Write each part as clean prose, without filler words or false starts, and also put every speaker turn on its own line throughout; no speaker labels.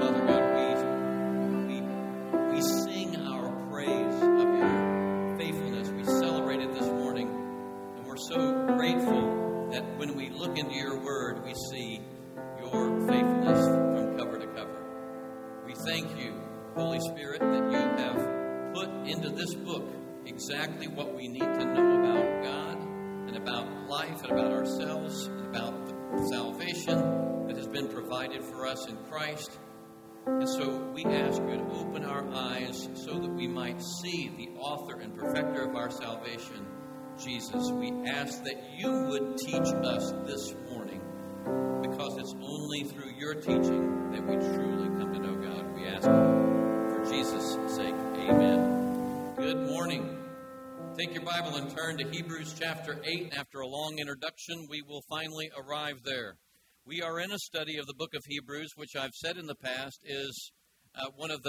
Father God, we sing our praise of your faithfulness. We celebrate it this morning, and we're so grateful that when we look into your word, we see your faithfulness from cover to cover. We thank you, Holy Spirit, that you have put into this book exactly what we need to know about God and about life and about ourselves and about the salvation that has been provided for us in Christ. And so we ask you to open our eyes so that we might see the author and perfecter of our salvation, Jesus. We ask that you would teach us this morning, because it's only through your teaching that we truly come to know God. We ask for Jesus' sake. Amen. Good morning. Take your Bible and turn to Hebrews chapter 8. After a long introduction, we will finally arrive there. We are in a study of the book of Hebrews, which I've said in the past is one of the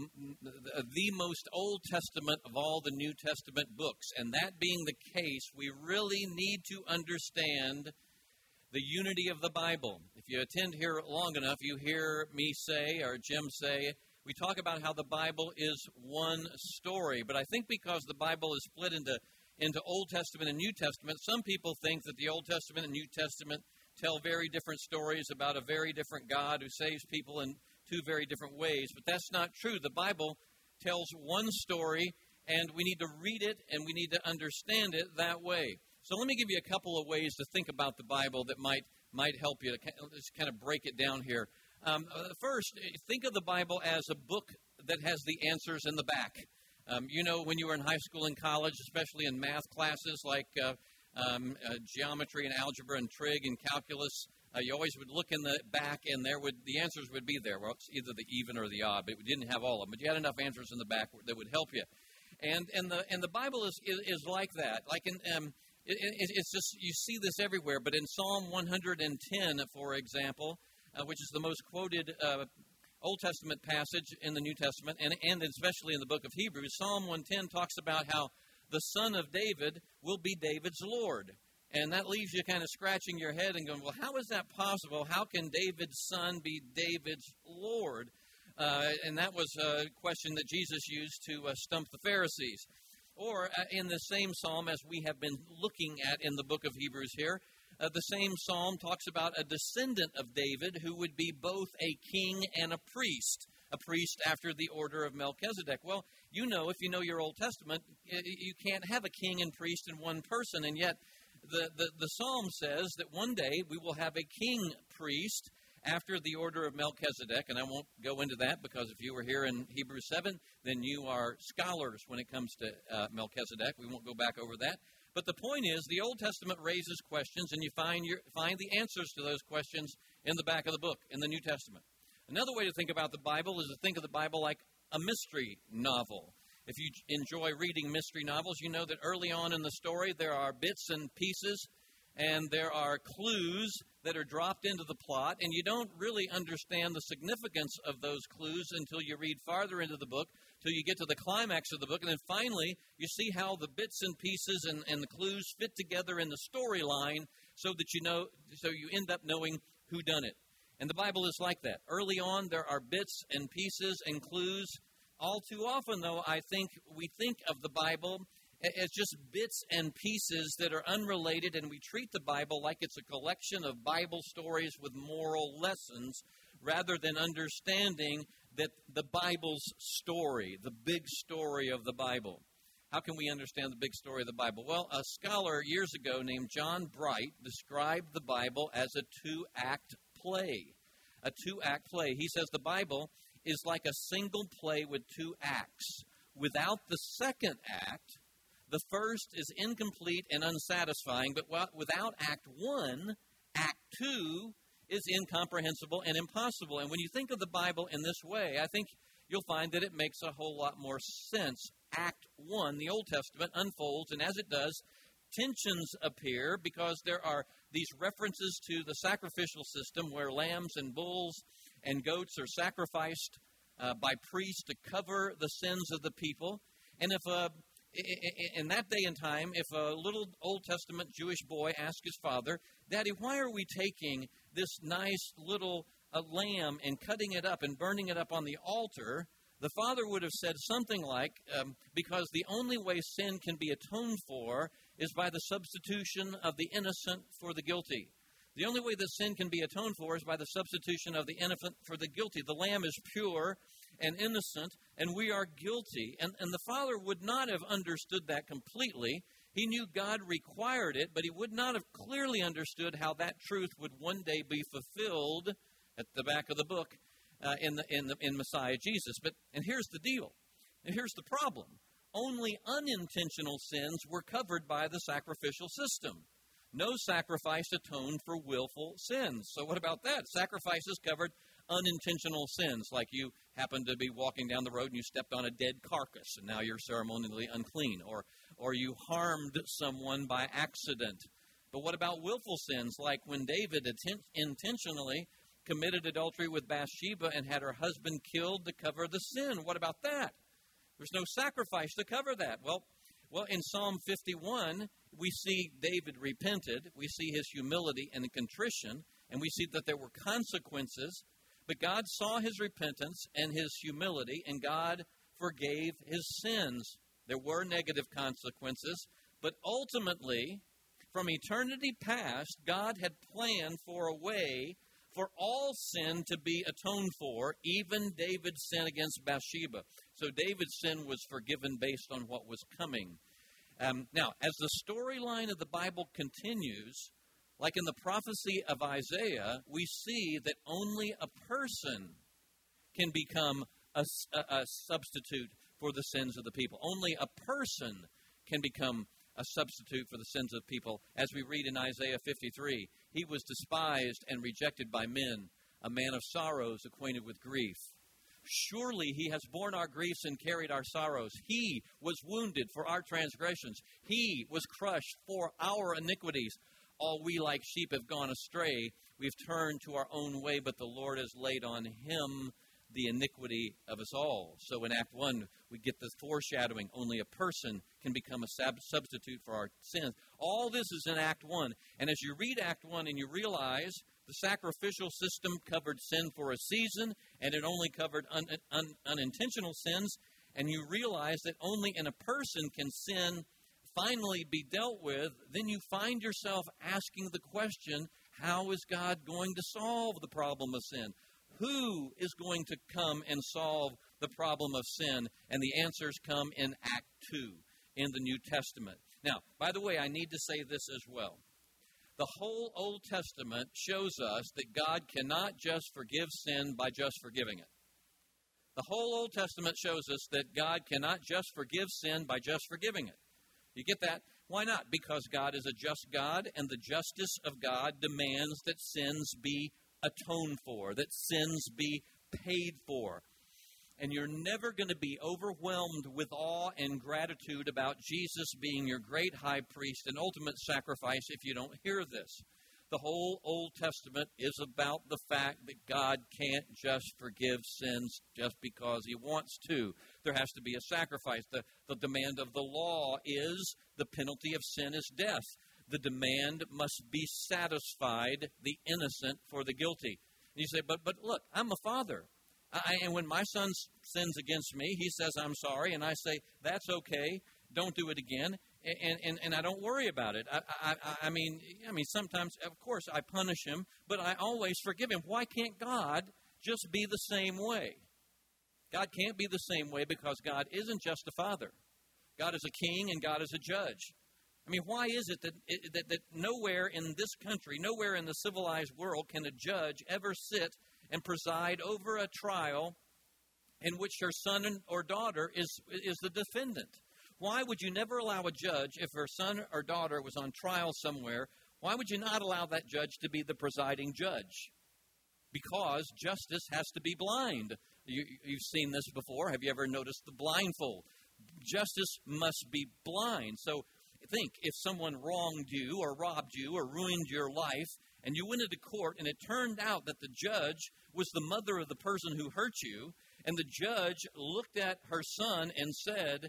most Old Testament of all the New Testament books. And that being the case, we really need to understand the unity of the Bible. If you attend here long enough, you hear me say, or Jim say, we talk about how the Bible is one story. But I think because the Bible is split into Old Testament and New Testament, some people think that the Old Testament and New Testament tell very different stories about a very different God who saves people in two very different ways. But that's not true. The Bible tells one story, and we need to read it and we need to understand it that way. So let me give you a couple of ways to think about the Bible that might help you to just kind of break it down here. First, think of the Bible as a book that has the answers in the back. When you were in high school and college, especially in math classes like geometry and algebra and trig and calculus, you always would look in the back, and the answers would be there. Well, it's either the even or the odd, but we didn't have all of them. But you had enough answers in the back that would help you. And the Bible is like that. Like it's just, you see this everywhere. But in Psalm 110, for example, which is the most quoted Old Testament passage in the New Testament, and especially in the book of Hebrews, Psalm 110 talks about how the son of David will be David's Lord. And that leaves you kind of scratching your head and going, well, how is that possible? How can David's son be David's Lord? And that was a question that Jesus used to stump the Pharisees. Or in the same psalm, as we have been looking at in the book of Hebrews here, the same psalm talks about a descendant of David who would be both a king and a priest after the order of Melchizedek. Well, if you know your Old Testament, you can't have a king and priest in one person, and yet the psalm says that one day we will have a king priest after the order of Melchizedek, and I won't go into that because if you were here in Hebrews 7, then you are scholars when it comes to Melchizedek. We won't go back over that. But the point is, the Old Testament raises questions, and you find the answers to those questions in the back of the book, in the New Testament. Another way to think about the Bible is to think of the Bible like a mystery novel. If you enjoy reading mystery novels, you know that early on in the story there are bits and pieces, and there are clues that are dropped into the plot, and you don't really understand the significance of those clues until you read farther into the book, till you get to the climax of the book, and then finally you see how the bits and pieces and the clues fit together in the storyline so you end up knowing who done it. And the Bible is like that. Early on there are bits and pieces and clues. All too often, though, I think we think of the Bible as just bits and pieces that are unrelated, and we treat the Bible like it's a collection of Bible stories with moral lessons rather than understanding that the Bible's story, the big story of the Bible. How can we understand the big story of the Bible? Well, a scholar years ago named John Bright described the Bible as a two-act play. A two-act play. He says the Bible is like a single play with two acts. Without the second act, the first is incomplete and unsatisfying, but without Act 1, Act 2 is incomprehensible and impossible. And when you think of the Bible in this way, I think you'll find that it makes a whole lot more sense. Act 1, the Old Testament, unfolds, and as it does, tensions appear because there are these references to the sacrificial system where lambs and bulls and goats are sacrificed by priests to cover the sins of the people. And in that day and time, if a little Old Testament Jewish boy asked his father, "Daddy, why are we taking this nice little a lamb and cutting it up and burning it up on the altar, the Father would have said something like, because the only way sin can be atoned for is by the substitution of the innocent for the guilty. The only way that sin can be atoned for is by the substitution of the innocent for the guilty. The lamb is pure and innocent, and we are guilty. And the Father would not have understood that completely. He knew God required it, but he would not have clearly understood how that truth would one day be fulfilled at the back of the book in Messiah Jesus. And here's the deal. And here's the problem. Only unintentional sins were covered by the sacrificial system. No sacrifice atoned for willful sins. So what about that? Sacrifices covered unintentional sins, like you happened to be walking down the road and you stepped on a dead carcass, and now you're ceremonially unclean, or you harmed someone by accident. But what about willful sins, like when David intentionally committed adultery with Bathsheba and had her husband killed to cover the sin? What about that? There's no sacrifice to cover that. Well, in Psalm 51, we see David repented. We see his humility and contrition, and we see that there were consequences. But God saw his repentance and his humility, and God forgave his sins. There were negative consequences, but ultimately, from eternity past, God had planned for a way for all sin to be atoned for, even David's sin against Bathsheba. So David's sin was forgiven based on what was coming. Now, as the storyline of the Bible continues, like in the prophecy of Isaiah, we see that only a person can become a substitute for the sins of the people. Only a person can become a substitute for the sins of people. As we read in Isaiah 53, he was despised and rejected by men, a man of sorrows, acquainted with grief. Surely he has borne our griefs and carried our sorrows. He was wounded for our transgressions. He was crushed for our iniquities. All we like sheep have gone astray. We've turned to our own way, but the Lord has laid on him the iniquity of us all. So in Act 1, we get this foreshadowing. Only a person can become a substitute for our sins. All this is in Act 1. And as you read Act 1 and you realize the sacrificial system covered sin for a season, and it only covered unintentional sins, and you realize that only in a person can sin finally be dealt with, then you find yourself asking the question, how is God going to solve the problem of sin? Who is going to come and solve the problem of sin? And the answers come in Act 2 in the New Testament. Now, by the way, I need to say this as well. The whole Old Testament shows us that God cannot just forgive sin by just forgiving it. The whole Old Testament shows us that God cannot just forgive sin by just forgiving it. You get that? Why not? Because God is a just God, and the justice of God demands that sins be atoned for, that sins be paid for. And you're never going to be overwhelmed with awe and gratitude about Jesus being your great high priest and ultimate sacrifice if you don't hear this. The whole Old Testament is about the fact that God can't just forgive sins just because he wants to. There has to be a sacrifice. The demand of the law is the penalty of sin is death. The demand must be satisfied, the innocent for the guilty. And you say, but look, I'm a father. And when my son sins against me, he says, I'm sorry. And I say, that's okay. Don't do it again. And I don't worry about it. I mean, sometimes, of course, I punish him, but I always forgive him. Why can't God just be the same way? God can't be the same way because God isn't just a father. God is a king and God is a judge. I mean, why is it that nowhere in this country, nowhere in the civilized world can a judge ever sit and preside over a trial in which her son or daughter is the defendant? Why would you never allow a judge, if her son or daughter was on trial somewhere, why would you not allow that judge to be the presiding judge? Because justice has to be blind. You've seen this before. Have you ever noticed the blindfold? Justice must be blind. So think, if someone wronged you or robbed you or ruined your life, and you went into court and it turned out that the judge was the mother of the person who hurt you, and the judge looked at her son and said,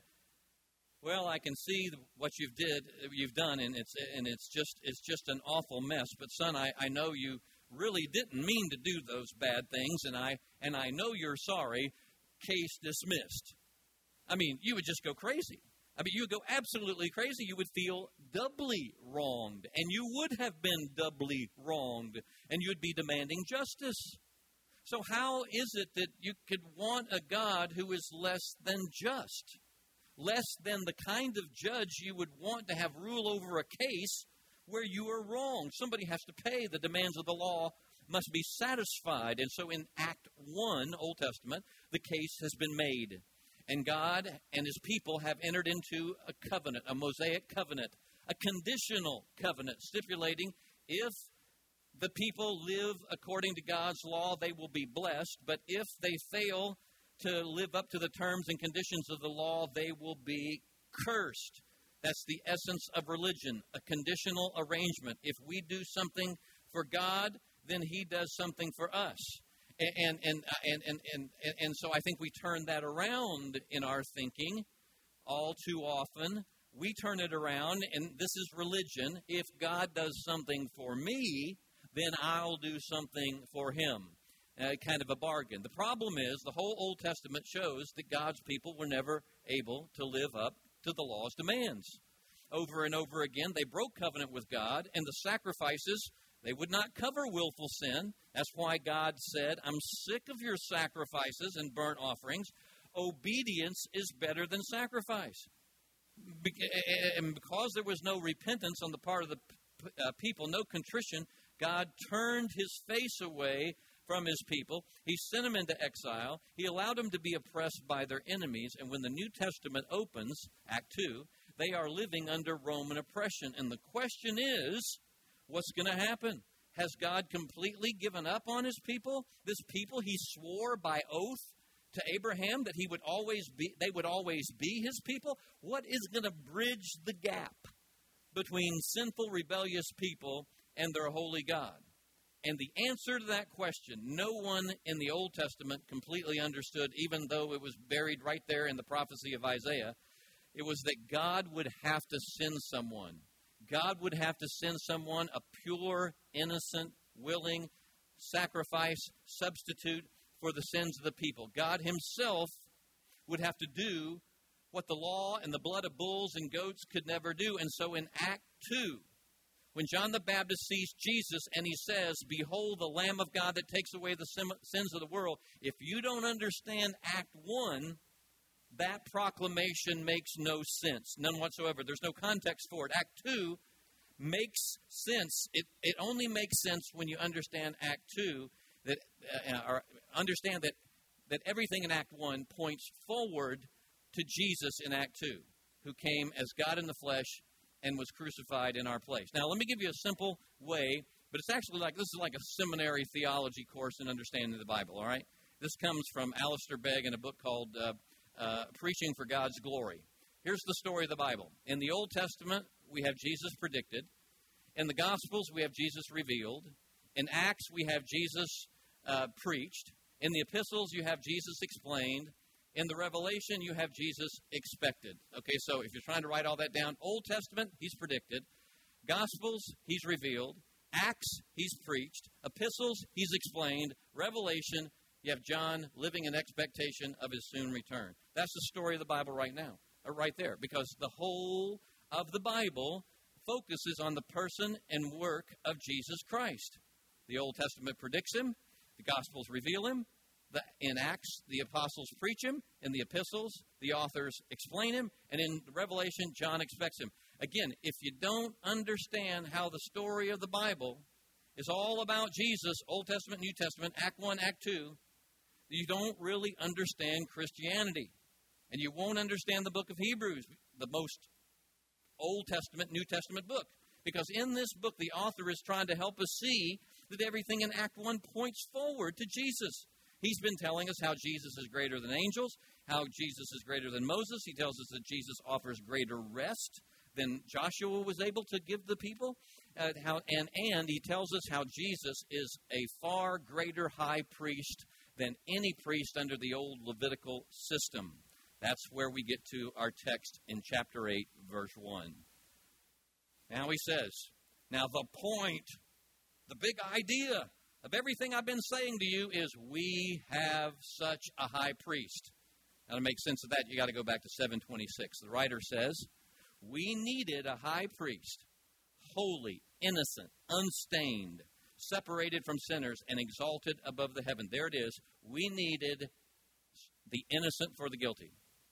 well, I can see what you've done, and it's just an awful mess. But son, I know you really didn't mean to do those bad things, and I know you're sorry. Case dismissed. I mean, you would just go crazy. I mean, you would go absolutely crazy. You would feel doubly wronged, and you would have been doubly wronged, and you would be demanding justice. So how is it that you could want a God who is less than just, less than the kind of judge you would want to have rule over a case where you are wrong? Somebody has to pay. The demands of the law must be satisfied. And so in Act 1, Old Testament, the case has been made. And God and his people have entered into a covenant, a Mosaic covenant, a conditional covenant, stipulating if the people live according to God's law, they will be blessed. But if they fail to live up to the terms and conditions of the law, they will be cursed. That's the essence of religion, a conditional arrangement. If we do something for God, then he does something for us. And so I think we turn that around in our thinking all too often. We turn it around, and this is religion. If God does something for me, then I'll do something for him. Kind of a bargain. The problem is the whole Old Testament shows that God's people were never able to live up to the law's demands. Over and over again, they broke covenant with God, and the sacrifices, they would not cover willful sin. That's why God said, I'm sick of your sacrifices and burnt offerings. Obedience is better than sacrifice. And because there was no repentance on the part of the people, no contrition, God turned his face away from his people. He sent them into exile. He allowed them to be oppressed by their enemies. And when the New Testament opens, Act 2, they are living under Roman oppression. And the question is, what's going to happen? Has God completely given up on his people? This people he swore by oath to Abraham that they would always be his people? What is going to bridge the gap between sinful, rebellious people and their holy God? And the answer to that question, no one in the Old Testament completely understood, even though it was buried right there in the prophecy of Isaiah. It was that God would have to send someone. God would have to send someone, a pure, innocent, willing sacrifice, substitute for the sins of the people. God himself would have to do what the law and the blood of bulls and goats could never do. And so in Act 2, when John the Baptist sees Jesus and he says, behold the Lamb of God that takes away the sins of the world, if you don't understand Act 1, that proclamation makes no sense, none whatsoever. There's no context for it. Act 2 makes sense. It only makes sense when you understand Act 2, or understand that everything in Act 1 points forward to Jesus in Act 2, who came as God in the flesh and was crucified in our place. Now, let me give you a simple way, but it's actually this is like a seminary theology course in understanding the Bible, all right? This comes from Alistair Begg in a book called Preaching for God's Glory. Here's the story of the Bible. In the Old Testament, we have Jesus predicted. In the Gospels, we have Jesus revealed. In Acts, we have Jesus preached. In the epistles, you have Jesus explained. In the Revelation, you have Jesus expected. Okay, so if you're trying to write all that down, Old Testament, he's predicted. Gospels, he's revealed. Acts, he's preached. Epistles, he's explained. Revelation, you have John living in expectation of his soon return. That's the story of the Bible right now, right there, because the whole of the Bible focuses on the person and work of Jesus Christ. The Old Testament predicts him. The Gospels reveal him. In Acts, the apostles preach him. In the epistles, the authors explain him. And in Revelation, John expects him. Again, if you don't understand how the story of the Bible is all about Jesus, Old Testament, New Testament, Act 1, Act 2, you don't really understand Christianity. And you won't understand the book of Hebrews, the most Old Testament, New Testament book. Because in this book, the author is trying to help us see that everything in Act 1 points forward to Jesus. He's been telling us how Jesus is greater than angels, how Jesus is greater than Moses. He tells us that Jesus offers greater rest than Joshua was able to give the people. And he tells us how Jesus is a far greater high priest than any priest under the old Levitical system. That's where we get to our text in chapter 8, verse 1. Now he says, now the point, the big idea of everything I've been saying to you is we have such a high priest. Now, to make sense of that, you got to go back to 7:26. The writer says, we needed a high priest, holy, innocent, unstained, separated from sinners, and exalted above the heaven. There it is. We needed the innocent for the guilty.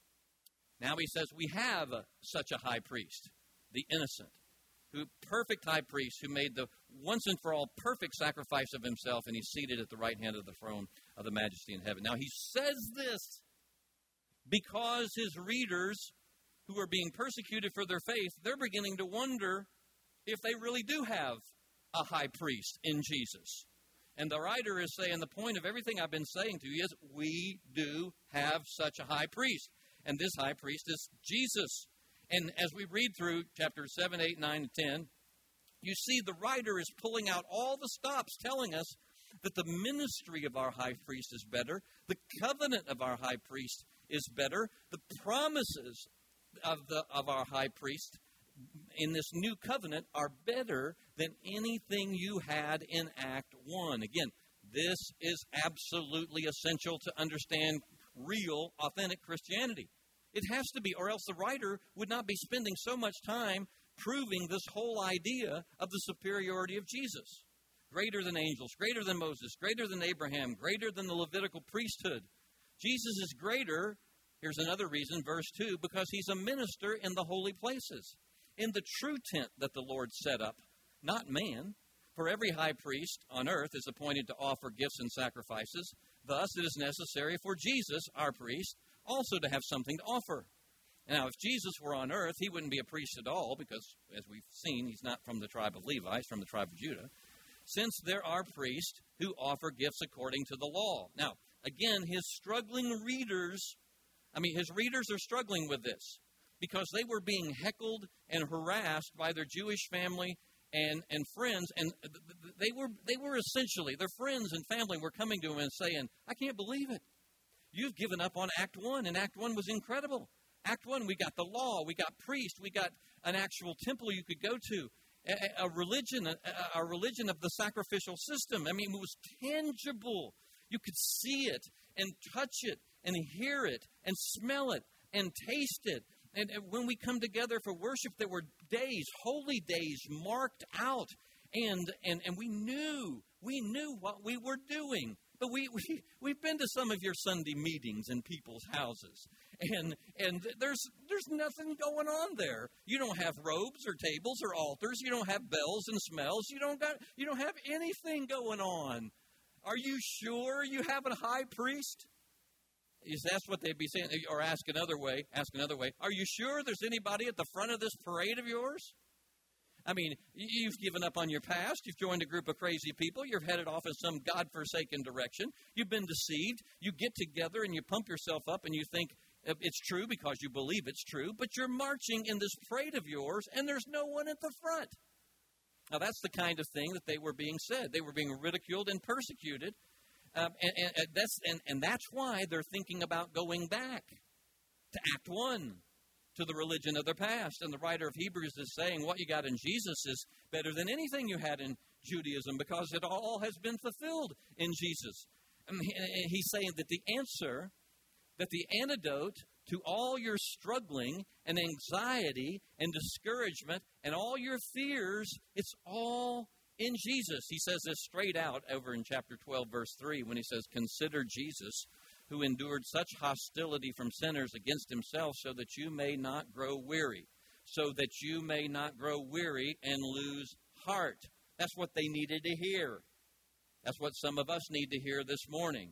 Now he says we have such a high priest, the innocent, who perfect high priest who made the once and for all perfect sacrifice of himself, and he's seated at the right hand of the throne of the majesty in heaven. Now he says this because his readers who are being persecuted for their faith, they're beginning to wonder if they really do have a high priest in Jesus. And the writer is saying the point of everything I've been saying to you is we do have such a high priest. And this high priest is Jesus. And as we read through chapters 7, 8, 9, and 10, you see the writer is pulling out all the stops telling us that the ministry of our high priest is better, the covenant of our high priest is better, the promises of our high priest in this new covenant are better than anything you had in Act 1. Again, this is absolutely essential to understand real, authentic Christianity. It has to be, or else the writer would not be spending so much time proving this whole idea of the superiority of Jesus. Greater than angels, greater than Moses, greater than Abraham, greater than the Levitical priesthood. Jesus is greater, here's another reason, verse 2, because he's a minister in the holy places, in the true tent that the Lord set up, not man. For every high priest on earth is appointed to offer gifts and sacrifices. Thus, it is necessary for Jesus, our priest, also to have something to offer. Now, if Jesus were on earth, he wouldn't be a priest at all, because, as we've seen, he's not from the tribe of Levi, he's from the tribe of Judah, since there are priests who offer gifts according to the law. Now, again, his readers are struggling with this, because they were being heckled and harassed by their Jewish family and friends, and they were essentially, their friends and family were coming to him and saying, I can't believe it. You've given up on Act 1, and Act 1 was incredible. Act 1, we got the law, we got priests, we got an actual temple you could go to, a religion of the sacrificial system. I mean, it was tangible. You could see it and touch it and hear it and smell it and taste it. And when we come together for worship, there were days, holy days marked out. And we knew what we were doing. But we've been to some of your Sunday meetings in people's houses. And there's nothing going on there. You don't have robes or tables or altars. You don't have bells and smells. You don't have anything going on. Are you sure you have a high priest? That's what they'd be saying. Or ask another way. Are you sure there's anybody at the front of this parade of yours? I mean, you've given up on your past. You've joined a group of crazy people. You're headed off in some godforsaken direction. You've been deceived. You get together and you pump yourself up and you think it's true because you believe it's true. But you're marching in this parade of yours and there's no one at the front. Now, that's the kind of thing that they were being said. They were being ridiculed and persecuted. And that's why they're thinking about going back to Act 1, to the religion of their past. And the writer of Hebrews is saying what you got in Jesus is better than anything you had in Judaism because it all has been fulfilled in Jesus. And he's saying that the answer, that the antidote to all your struggling and anxiety and discouragement and all your fears, it's all in Jesus. He says this straight out over in chapter 12, verse 3, when he says, consider Jesus, who endured such hostility from sinners against himself so that you may not grow weary. So that you may not grow weary and lose heart. That's what they needed to hear. That's what some of us need to hear this morning.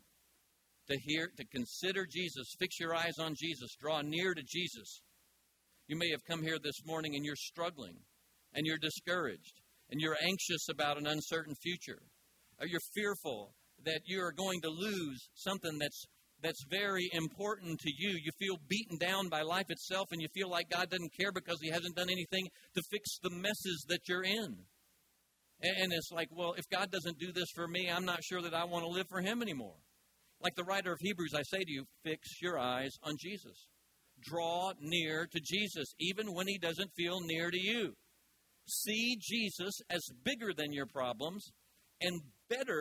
To consider Jesus. Fix your eyes on Jesus. Draw near to Jesus. You may have come here this morning and you're struggling and you're discouraged and you're anxious about an uncertain future. Or you're fearful that you are going to lose something that's very important to you. You feel beaten down by life itself and you feel like God doesn't care because he hasn't done anything to fix the messes that you're in. And it's like, well, if God doesn't do this for me, I'm not sure that I want to live for him anymore. Like the writer of Hebrews, I say to you, fix your eyes on Jesus. Draw near to Jesus, even when he doesn't feel near to you. See Jesus as bigger than your problems and better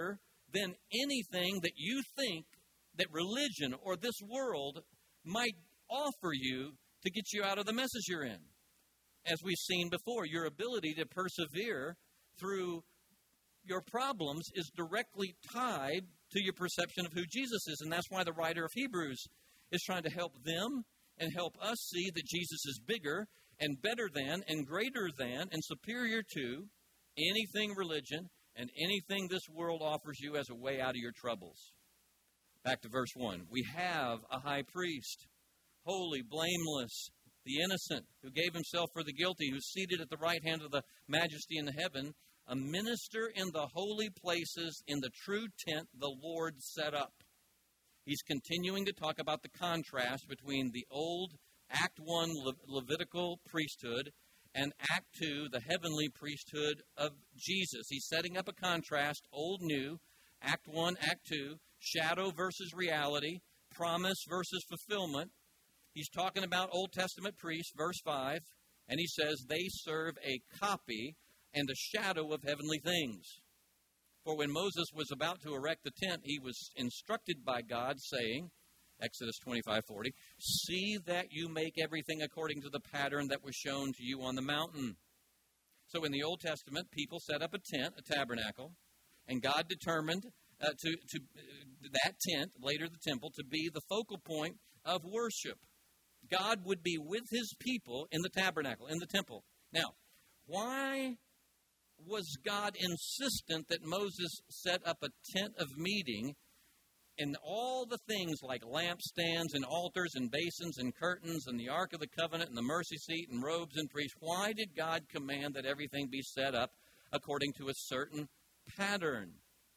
than anything that you think that religion or this world might offer you to get you out of the messes you're in. As we've seen before, your ability to persevere through your problems is directly tied to your perception of who Jesus is. And that's why the writer of Hebrews is trying to help them and help us see that Jesus is bigger and better than and greater than and superior to anything religion and anything this world offers you as a way out of your troubles. Back to verse 1. We have a high priest, holy, blameless, the innocent, who gave himself for the guilty, who's seated at the right hand of the majesty in the heaven, a minister in the holy places in the true tent the Lord set up. He's continuing to talk about the contrast between the old Act 1 Levitical priesthood and Act 2, the heavenly priesthood of Jesus. He's setting up a contrast, old, new, Act 1, Act 2, shadow versus reality, promise versus fulfillment. He's talking about Old Testament priests, verse 5, and he says they serve a copy and a shadow of heavenly things. For when Moses was about to erect the tent, he was instructed by God, saying, Exodus 25:40, see that you make everything according to the pattern that was shown to you on the mountain. So in the Old Testament, people set up a tent, a tabernacle, and God determined to that tent, later the temple, to be the focal point of worship. God would be with his people in the tabernacle, in the temple. Now, why was God insistent that Moses set up a tent of meeting and all the things like lampstands and altars and basins and curtains and the Ark of the Covenant and the mercy seat and robes and priests? Why did God command that everything be set up according to a certain pattern?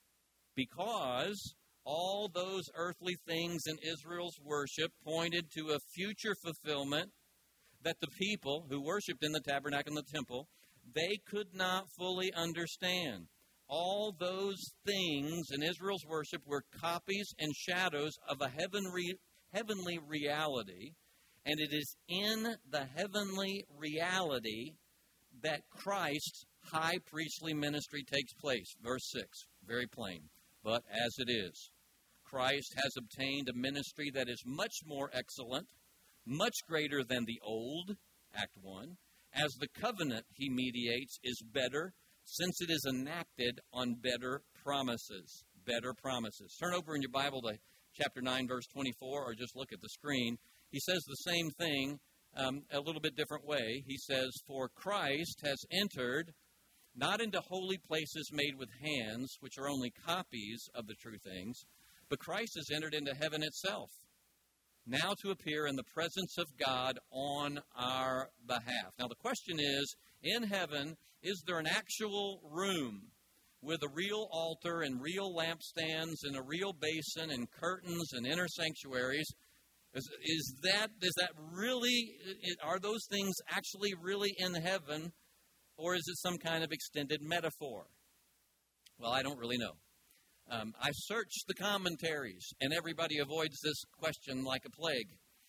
Because all those earthly things in Israel's worship pointed to a future fulfillment that the people who worshiped in the tabernacle and the temple, they could not fully understand. All those things in Israel's worship were copies and shadows of a heavenly reality, and it is in the heavenly reality that Christ's high priestly ministry takes place. Verse 6, very plain. But as it is, Christ has obtained a ministry that is much more excellent, much greater than the old, Act 1, as the covenant he mediates is better, since it is enacted on better promises. Better promises. Turn over in your Bible to chapter 9, verse 24, or just look at the screen. He says the same thing a little bit different way. He says, for Christ has entered not into holy places made with hands, which are only copies of the true things, but Christ has entered into heaven itself, now to appear in the presence of God on our behalf. Now the question is, in heaven, is there an actual room with a real altar and real lampstands and a real basin and curtains and inner sanctuaries? Is that really, are those things actually really in heaven, or is it some kind of extended metaphor? Well, I don't really know. I searched the commentaries, and everybody avoids this question like a plague.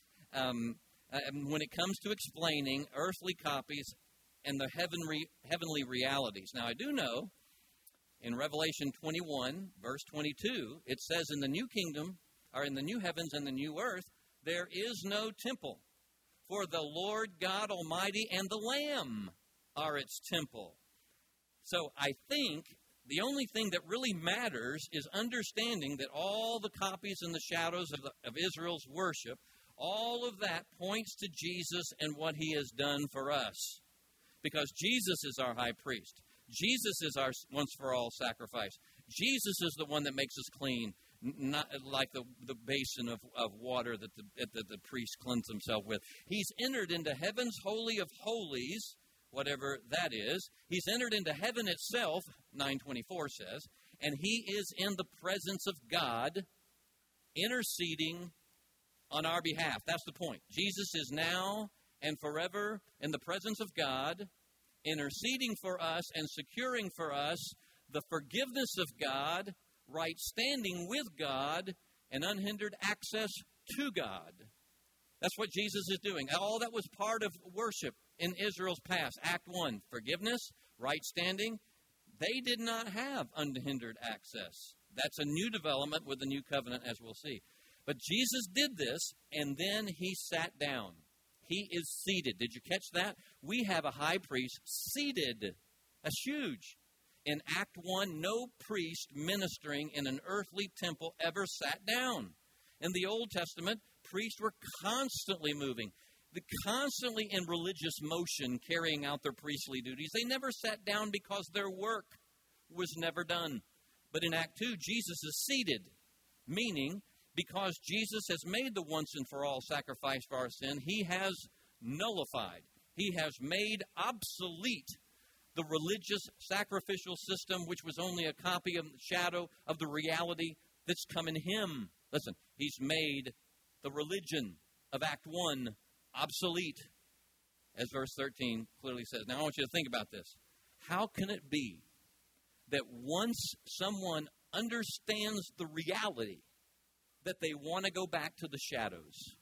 When it comes to explaining earthly copies and the heavenly realities. Now, I do know in Revelation 21, verse 22, it says in the new kingdom, or in the new heavens and the new earth, there is no temple, for the Lord God Almighty and the Lamb are its temple. So I think the only thing that really matters is understanding that all the copies and the shadows of Israel's worship, all of that points to Jesus and what he has done for us. Because Jesus is our high priest. Jesus is our once-for-all sacrifice. Jesus is the one that makes us clean, not like the basin of water that the priest cleansed himself with. He's entered into heaven's holy of holies, whatever that is. He's entered into heaven itself, 9:24 says, and he is in the presence of God, interceding on our behalf. That's the point. Jesus is now and forever in the presence of God, interceding for us and securing for us the forgiveness of God, right standing with God, and unhindered access to God. That's what Jesus is doing. All that was part of worship in Israel's past. Act 1, forgiveness, right standing. They did not have unhindered access. That's a new development with the new covenant, as we'll see. But Jesus did this, and then he sat down. He is seated. Did you catch that? We have a high priest seated. That's huge. In Act 1, no priest ministering in an earthly temple ever sat down. In the Old Testament, priests were constantly moving, constantly in religious motion, carrying out their priestly duties. They never sat down because their work was never done. But in Act 2, Jesus is seated, meaning because Jesus has made the once and for all sacrifice for our sin, he has nullified, he has made obsolete the religious sacrificial system, which was only a copy of the shadow of the reality that's come in him. Listen, he's made the religion of Act 1 obsolete, as verse 13 clearly says. Now I want you to think about this. How can it be that once someone understands the reality, that they want to go back to the shadows?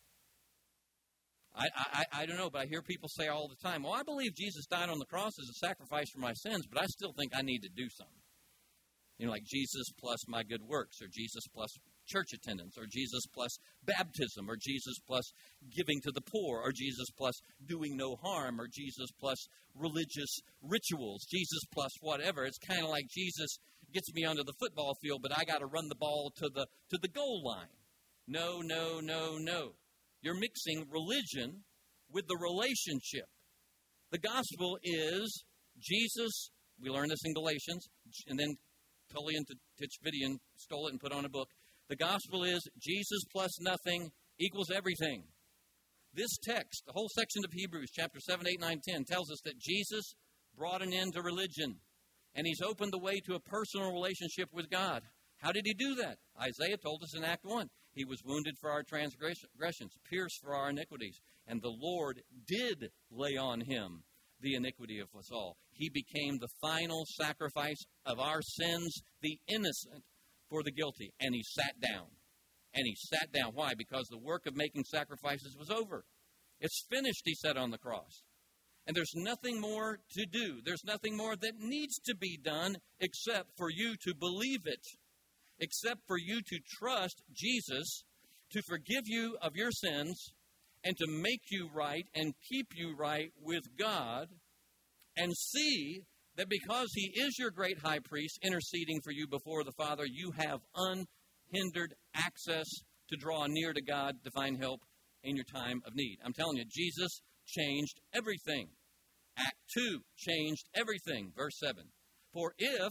I don't know, but I hear people say all the time, well, I believe Jesus died on the cross as a sacrifice for my sins, but I still think I need to do something. You know, like Jesus plus my good works, or Jesus plus church attendance, or Jesus plus baptism, or Jesus plus giving to the poor, or Jesus plus doing no harm, or Jesus plus religious rituals, Jesus plus whatever. It's kind of like Jesus gets me onto the football field, but I got to run the ball to the goal line. No, no, no, no. You're mixing religion with the relationship. The gospel is Jesus. We learn this in Galatians, and then Tullian Tichvidian stole it and put on a book. The gospel is Jesus plus nothing equals everything. This text, the whole section of Hebrews, chapter 7, 8, 9, 10, tells us that Jesus brought an end to religion, and he's opened the way to a personal relationship with God. How did he do that? Isaiah told us in Act 1. He was wounded for our transgressions, pierced for our iniquities, and the Lord did lay on him the iniquity of us all. He became the final sacrifice of our sins, the innocent for the guilty, and he sat down. And he sat down. Why? Because the work of making sacrifices was over. It's finished, he said on the cross. And there's nothing more to do. There's nothing more that needs to be done except for you to believe it, except for you to trust Jesus to forgive you of your sins and to make you right and keep you right with God, and see that because he is your great high priest interceding for you before the Father, you have unhindered access to draw near to God to find help in your time of need. I'm telling you, Jesus changed everything. Act 2 changed everything. Verse 7. For if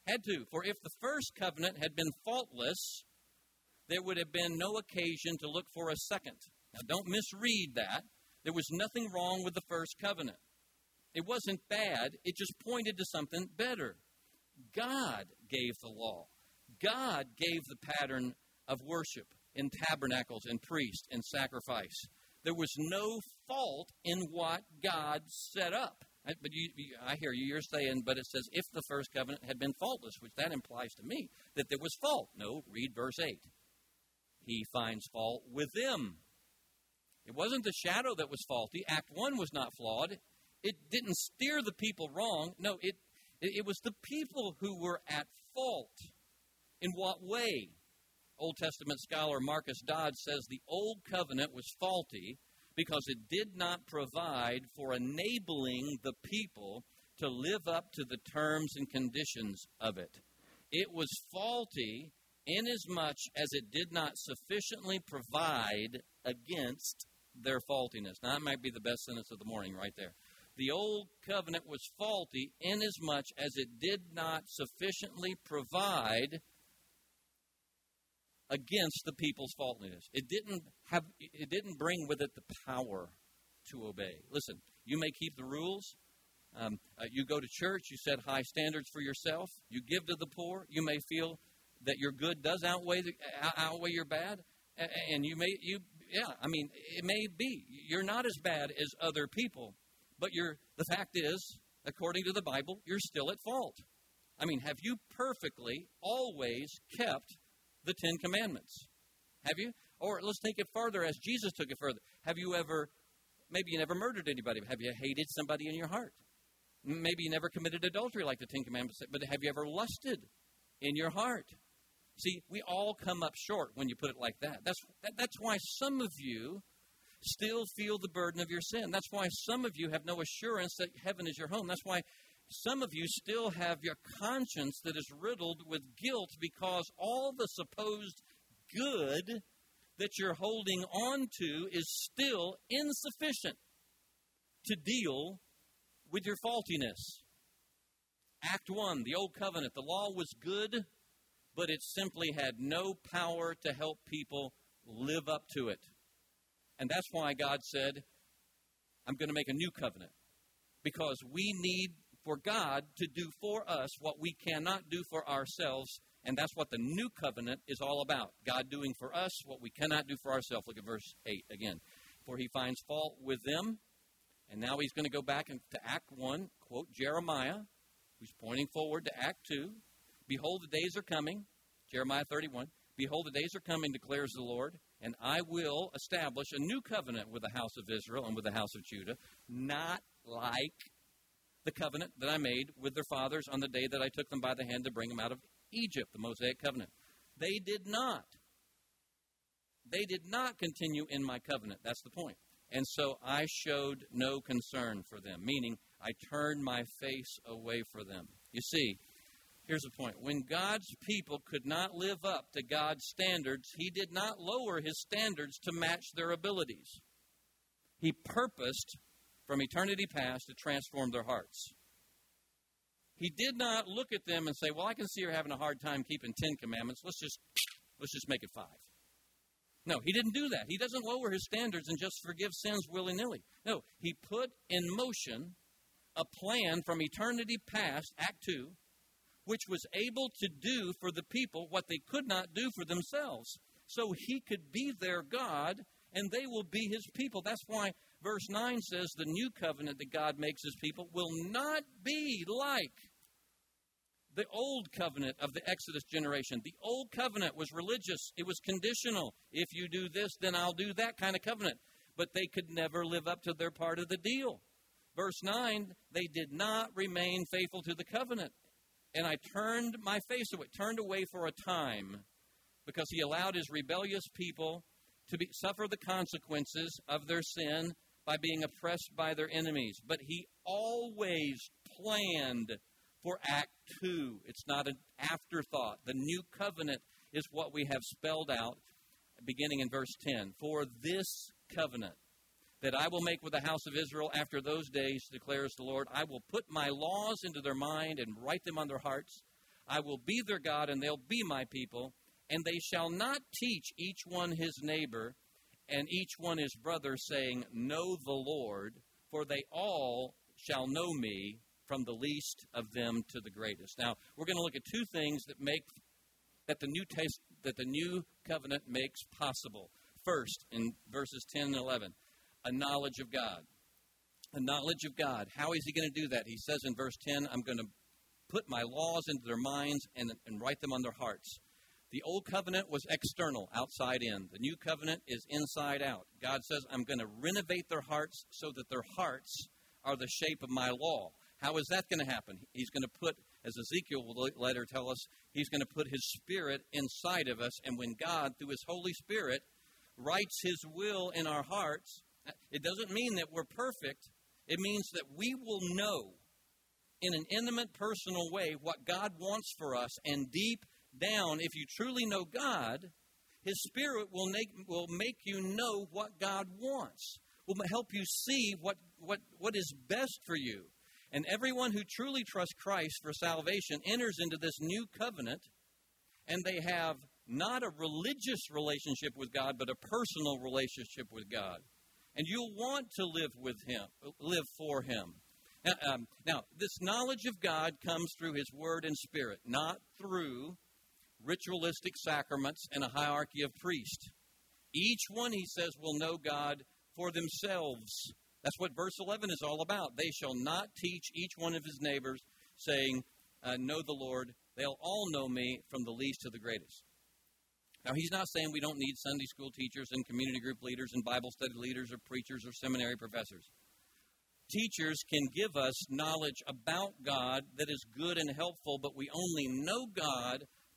the first covenant had been faultless, there would have been no occasion to look for a second. Now, don't misread that. There was nothing wrong with the first covenant. It wasn't bad. It just pointed to something better. God gave the law. God gave the pattern of worship in tabernacles and priests and sacrifice. There was no fault in what God set up. But I hear you, you're saying, but it says, if the first covenant had been faultless, which that implies to me that there was fault. No, read verse 8. He finds fault with them. It wasn't the shadow that was faulty. Act 1 was not flawed. It didn't steer the people wrong. No, it was the people who were at fault. In what way? Old Testament scholar Marcus Dodd says the old covenant was faulty because it did not provide for enabling the people to live up to the terms and conditions of it. It was faulty inasmuch as it did not sufficiently provide against their faultiness. Now, that might be the best sentence of the morning right there. The old covenant was faulty inasmuch as it did not sufficiently provide against the people's faultiness. It didn't bring with it the power to obey. Listen, you may keep the rules. You go to church. You set high standards for yourself. You give to the poor. You may feel that your good does outweigh your bad, and it may be you're not as bad as other people, but the fact is, according to the Bible, you're still at fault. I mean, have you perfectly always kept the Ten Commandments? Have you? Or let's take it further as Jesus took it further. Have you ever, maybe you never murdered anybody, but have you hated somebody in your heart? Maybe you never committed adultery like the Ten Commandments say, but have you ever lusted in your heart? See, we all come up short when you put it like that. That's why some of you still feel the burden of your sin. That's why some of you have no assurance that heaven is your home. That's why some of you still have your conscience that is riddled with guilt because all the supposed good that you're holding on to is still insufficient to deal with your faultiness. Act 1, the Old Covenant. The law was good, but it simply had no power to help people live up to it. And that's why God said, I'm going to make a new covenant. Because we need for God to do for us what we cannot do for ourselves. And that's what the new covenant is all about. God doing for us what we cannot do for ourselves. Look at verse 8 again. For he finds fault with them. And now he's going to go back to Act 1, quote Jeremiah, who's pointing forward to Act 2. Behold, the days are coming, Jeremiah 31. Behold, the days are coming, declares the Lord, and I will establish a new covenant with the house of Israel and with the house of Judah, not like the covenant that I made with their fathers on the day that I took them by the hand to bring them out of Egypt, the Mosaic covenant. They did not. They did not continue in my covenant. That's the point. And so I showed no concern for them, meaning I turned my face away from them. You see, here's the point. When God's people could not live up to God's standards, he did not lower his standards to match their abilities. He purposed from eternity past to transform their hearts. He did not look at them and say, well, I can see you're having a hard time keeping 10 commandments. Let's just make it 5. No, he didn't do that. He doesn't lower his standards and just forgive sins willy-nilly. No, he put in motion a plan from eternity past, Act 2, which was able to do for the people what they could not do for themselves. So he could be their God, and they will be his people. That's why verse 9 says the new covenant that God makes his people will not be like the old covenant of the Exodus generation. The old covenant was religious. It was conditional. If you do this, then I'll do that kind of covenant. But they could never live up to their part of the deal. Verse 9, they did not remain faithful to the covenant. And I turned my face away, turned away for a time, because he allowed his rebellious people to suffer the consequences of their sin by being oppressed by their enemies. But he always planned for Act 2. It's not an afterthought. The new covenant is what we have spelled out beginning in verse 10. For this covenant that I will make with the house of Israel after those days, declares the Lord, I will put my laws into their mind and write them on their hearts. I will be their God, and they'll be my people. And they shall not teach each one his neighbor and each one his brother, saying, Know the Lord, for they all shall know me, from the least of them to the greatest. Now, we're going to look at two things that the new covenant makes possible. First, in verses 10 and 11, a knowledge of God. A knowledge of God. How is he going to do that? He says in verse 10, I'm going to put my laws into their minds and write them on their hearts. The old covenant was external, outside in. The new covenant is inside out. God says, I'm going to renovate their hearts so that their hearts are the shape of my law. How is that going to happen? He's going to put, as Ezekiel will later tell us, he's going to put his Spirit inside of us. And when God, through his Holy Spirit, writes his will in our hearts, it doesn't mean that we're perfect. It means that we will know in an intimate, personal way what God wants for us. And deep down, if you truly know God, his Spirit will make you know what God wants, will help you see what is best for you. And everyone who truly trusts Christ for salvation enters into this new covenant, and they have not a religious relationship with God, but a personal relationship with God. And you'll want to live with him, live for him. Now, this knowledge of God comes through his word and Spirit, not through ritualistic sacraments and a hierarchy of priests. Each one, he says, will know God for themselves. That's what verse 11 is all about. They shall not teach each one of his neighbors, saying, Know the Lord. They'll all know me, from the least to the greatest. Now, he's not saying we don't need Sunday school teachers and community group leaders and Bible study leaders or preachers or seminary professors. Teachers can give us knowledge about God that is good and helpful, but we only know God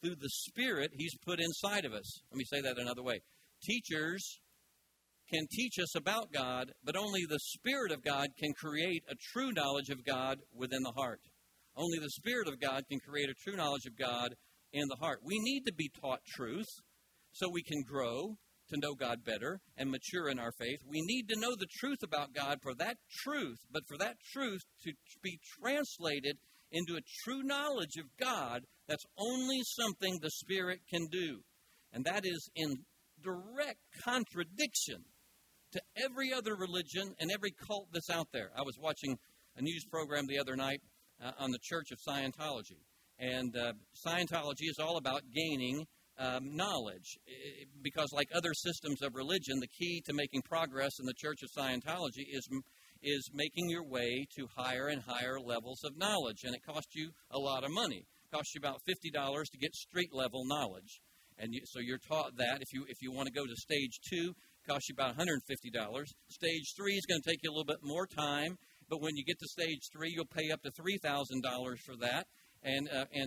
through the Spirit He's put inside of us. Let me say that another way. Teachers can teach us about God, but only the Spirit of God can create a true knowledge of God within the heart. Only the Spirit of God can create a true knowledge of God in the heart. We need to be taught truth so we can grow to know God better and mature in our faith. We need to know the truth about God for that truth, but for that truth to be translated into a true knowledge of God, that's only something the Spirit can do. And that is in direct contradiction to every other religion and every cult that's out there. I was watching a news program the other night on the Church of Scientology. And Scientology is all about gaining knowledge, because like other systems of religion, the key to making progress in the Church of Scientology is making your way to higher and higher levels of knowledge, and it costs you a lot of money. It costs you about $50 to get street-level knowledge, and so you're taught that. If you want to go to stage 2, it costs you about $150. Stage 3 is going to take you a little bit more time, but when you get to stage 3, you'll pay up to $3,000 for that. And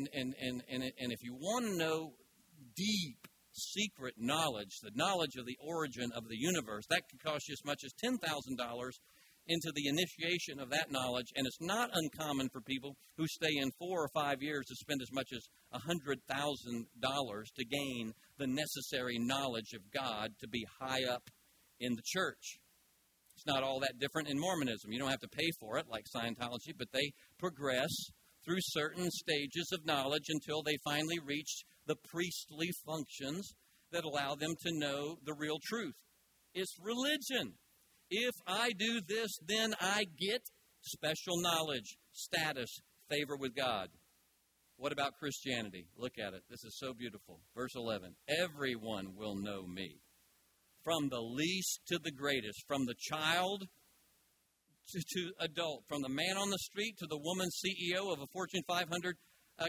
if you want to know deep, secret knowledge, the knowledge of the origin of the universe, that could cost you as much as $10,000 into the initiation of that knowledge. And it's not uncommon for people who stay in 4 or 5 years to spend as much as $100,000 to gain the necessary knowledge of God to be high up in the church. It's not all that different in Mormonism. You don't have to pay for it like Scientology, but they progress through certain stages of knowledge until they finally reach the priestly functions that allow them to know the real truth. It's religion. If I do this, then I get special knowledge, status, favor with God. What about Christianity? Look at it. This is so beautiful. Verse 11. Everyone will know me, from the least to the greatest, from the child to adult, from the man on the street to the woman CEO of a Fortune 500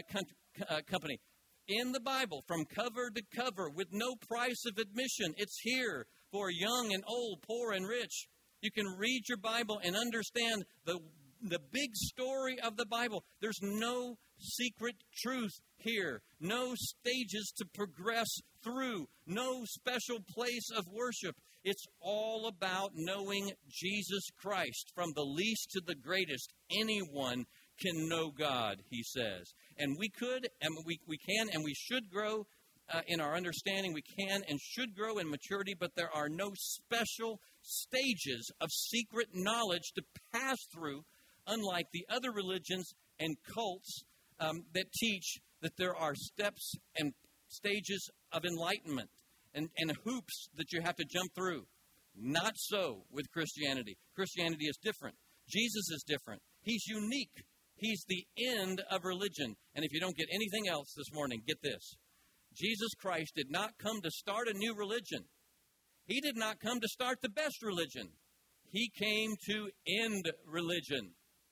company. In the Bible, from cover to cover, with no price of admission. It's here for young and old, poor and rich. You can read your Bible and understand the big story of the Bible. There's no secret truth here. No stages to progress through. No special place of worship. It's all about knowing Jesus Christ. From the least to the greatest, anyone can know God, he says. And we could, and we can, and we should grow in our understanding. We can and should grow in maturity, but there are no special stages of secret knowledge to pass through, unlike the other religions and cults that teach that there are steps and stages of enlightenment and hoops that you have to jump through. Not so with Christianity. Christianity is different. Jesus is different. He's unique. He's the end of religion. And if you don't get anything else this morning, get this. Jesus Christ did not come to start a new religion. He did not come to start the best religion. He came to end religion.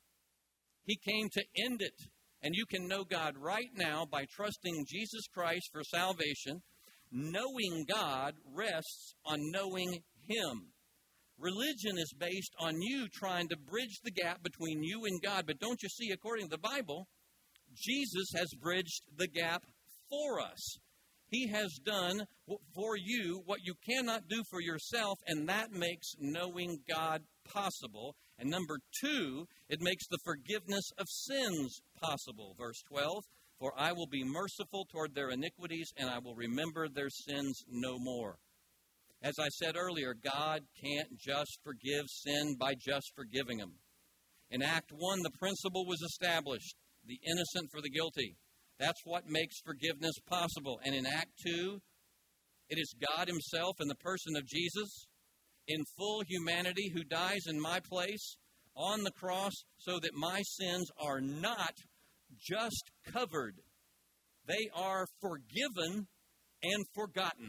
He came to end it. And you can know God right now by trusting Jesus Christ for salvation. Knowing God rests on knowing Him. Religion is based on you trying to bridge the gap between you and God. But don't you see, according to the Bible, Jesus has bridged the gap for us. He has done for you what you cannot do for yourself, and that makes knowing God possible. And number 2, it makes the forgiveness of sins possible. Verse 12, for I will be merciful toward their iniquities, and I will remember their sins no more. As I said earlier, God can't just forgive sin by just forgiving them. In Act 1, the principle was established, the innocent for the guilty. That's what makes forgiveness possible. And in Act 2, it is God Himself in the person of Jesus, in full humanity, who dies in my place on the cross so that my sins are not just covered. They are forgiven and forgotten.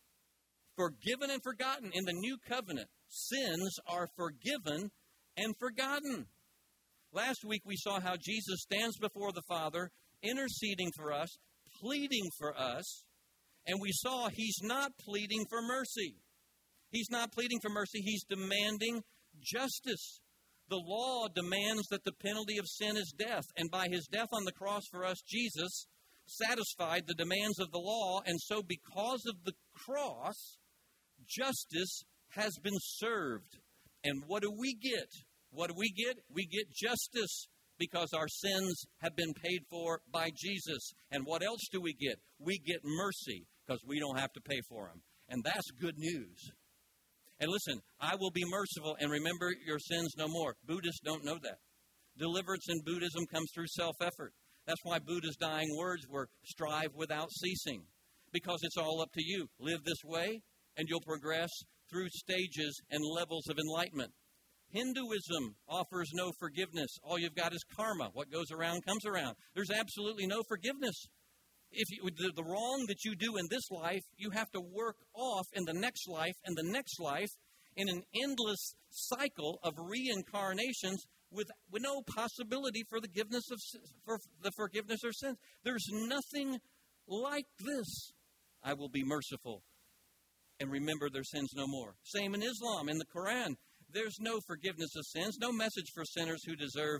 Forgiven and forgotten. In the new covenant, sins are forgiven and forgotten. Last week we saw how Jesus stands before the Father, interceding for us, pleading for us, and we saw He's not pleading for mercy. He's not pleading for mercy. He's demanding justice. The law demands that the penalty of sin is death, and by His death on the cross for us, Jesus satisfied the demands of the law, and so because of the cross, justice has been served. And what do we get? What do we get? We get justice because our sins have been paid for by Jesus. And what else do we get? We get mercy because we don't have to pay for them. And that's good news. And listen, I will be merciful and remember your sins no more. Buddhists don't know that. Deliverance in Buddhism comes through self-effort. That's why Buddha's dying words were strive without ceasing. Because it's all up to you. Live this way and you'll progress through stages and levels of enlightenment. Hinduism offers no forgiveness. All you've got is karma. What goes around comes around. There's absolutely no forgiveness. If the wrong that you do in this life, you have to work off in the next life and the next life in an endless cycle of reincarnations with no possibility for the forgiveness of sins. There's nothing like this. I will be merciful and remember their sins no more. Same in Islam. In the Quran, there's no forgiveness of sins, no message for sinners who deserve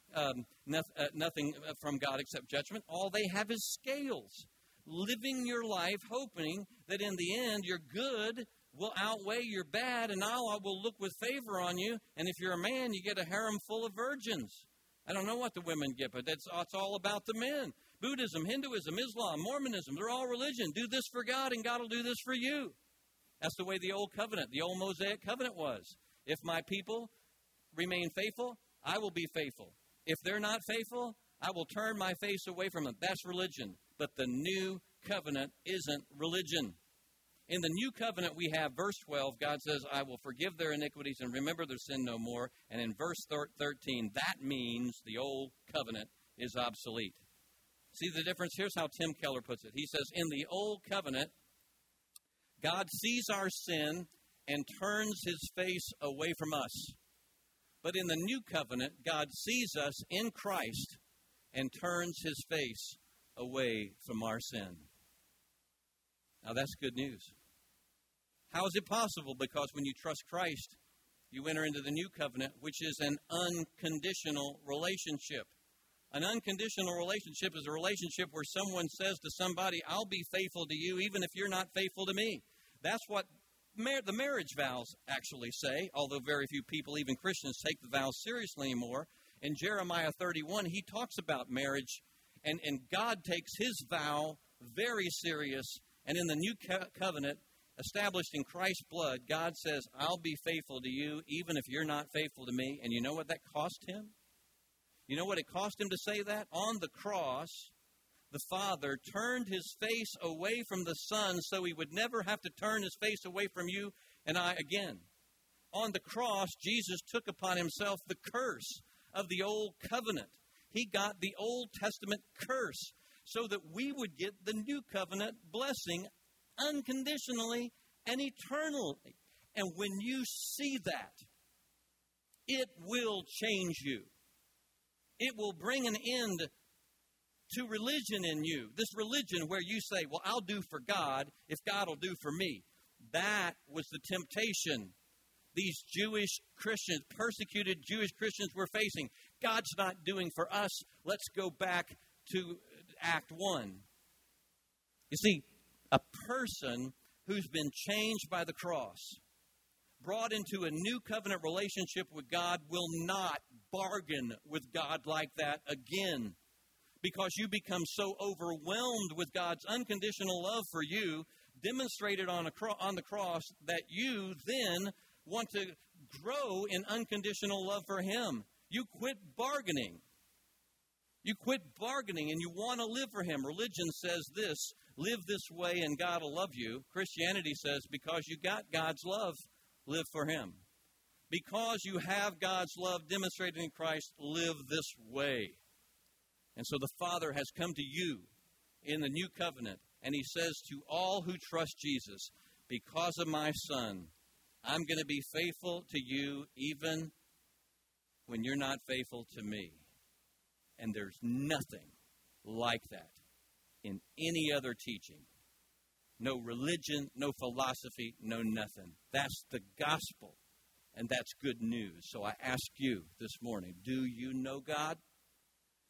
nothing from God except judgment. All they have is scales. Living your life hoping that in the end your good will outweigh your bad and Allah will look with favor on you. And if you're a man, you get a harem full of virgins. I don't know what the women get, but it's all about the men. Buddhism, Hinduism, Islam, Mormonism, they're all religion. Do this for God and God will do this for you. That's the way the old covenant, the old Mosaic covenant was. If my people remain faithful, I will be faithful. If they're not faithful, I will turn my face away from them. That's religion. But the new covenant isn't religion. In the new covenant we have, verse 12, God says, I will forgive their iniquities and remember their sin no more. And in verse 13, that means the old covenant is obsolete. See the difference? Here's how Tim Keller puts it. He says, in the old covenant, God sees our sin and turns his face away from us. But in the new covenant, God sees us in Christ and turns his face away from our sin. Now that's good news. How is it possible? Because when you trust Christ, you enter into the new covenant, which is an unconditional relationship. An unconditional relationship is a relationship where someone says to somebody, I'll be faithful to you even if you're not faithful to me. That's what the marriage vows actually say, although very few people, even Christians, take the vows seriously anymore. In Jeremiah 31, he talks about marriage, and God takes his vow very serious. And in the new covenant, established in Christ's blood, God says, I'll be faithful to you even if you're not faithful to me. And you know what that cost him? You know what it cost him to say that? On the cross, the Father turned his face away from the Son so he would never have to turn his face away from you and I again. On the cross, Jesus took upon himself the curse of the old covenant. He got the Old Testament curse so that we would get the new covenant blessing unconditionally and eternally. And when you see that, it will change you. It will bring an end to religion in you. This religion where you say, well, I'll do for God if God will do for me. That was the temptation these Jewish Christians, persecuted Jewish Christians were facing. God's not doing for us. Let's go back to Act 1. You see, a person who's been changed by the cross, brought into a new covenant relationship with God, will not bargain with God like that again. Because you become so overwhelmed with God's unconditional love for you, demonstrated on the cross, that you then want to grow in unconditional love for Him. You quit bargaining. You quit bargaining and you want to live for Him. Religion says this, live this way and God will love you. Christianity says because you got God's love, live for Him. Because you have God's love demonstrated in Christ, live this way. And so the Father has come to you in the new covenant, and He says to all who trust Jesus, because of my Son, I'm going to be faithful to you even when you're not faithful to me. And there's nothing like that in any other teaching. No religion, no philosophy, no nothing. That's the gospel, and that's good news. So I ask you this morning, do you know God?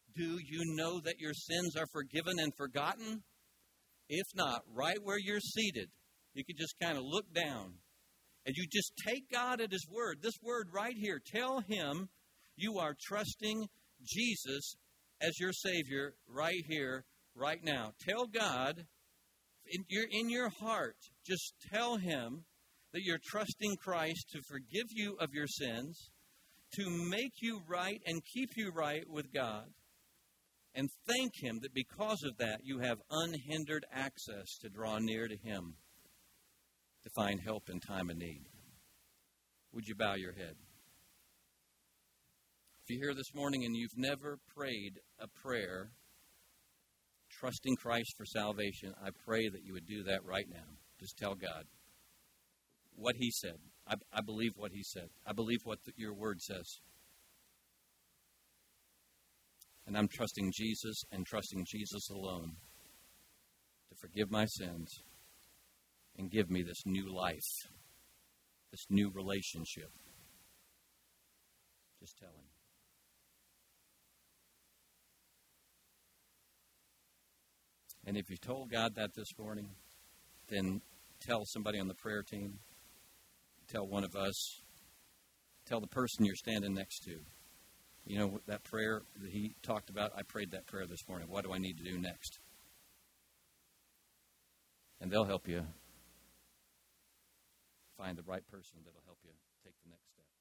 Do you know that your sins are forgiven and forgotten? If not, right where you're seated, you could just kind of look down and you just take God at His word. This word right here, tell Him you are trusting Jesus as your Savior right here, right now. Tell God, in your heart, just tell Him that you're trusting Christ to forgive you of your sins, to make you right and keep you right with God. And thank Him that because of that, you have unhindered access to draw near to Him to find help in time of need. Would you bow your head? If you're here this morning and you've never prayed a prayer trusting Christ for salvation, I pray that you would do that right now. Just tell God what He said. I believe what He said. I believe what your word says. And I'm trusting Jesus and trusting Jesus alone to forgive my sins and give me this new life, this new relationship. Just tell Him. And if you've told God that this morning, then tell somebody on the prayer team, tell one of us, tell the person you're standing next to. You know, that prayer that he talked about, I prayed that prayer this morning. What do I need to do next? And they'll help you find the right person that'll help you take the next step.